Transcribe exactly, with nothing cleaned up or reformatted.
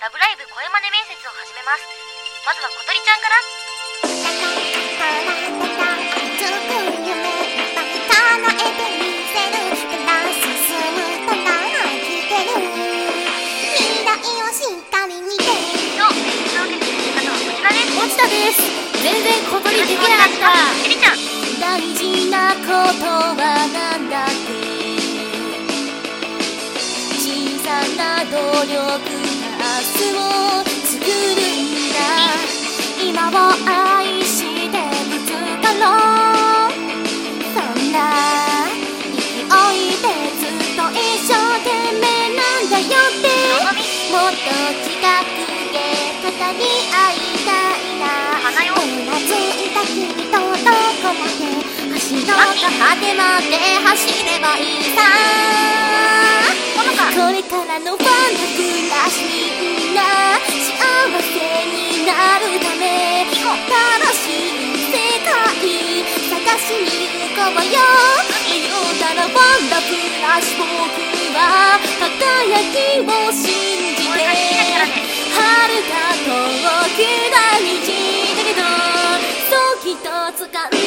ラブライブ声真似面接を始めます。まずは小鳥ちゃんから。 落ちたです。全然小鳥できなかった。 エリちゃん。 大事なことはなんだっけ。小さな努力が明日を作るんだ。今を愛してぶつかろう。そんな勢いでずっと一生懸命なんだよって。もっと近くで語り合いたいな。うなずいた君とどこまで走ろうか。果てまで走ればいいさ。これからのワンダフルなみんな幸せになるため新しい世界探しに行こうよ。言うたらワンダフルなし僕は輝きを信じて遥か遠くな道だけどそうきっと掴んで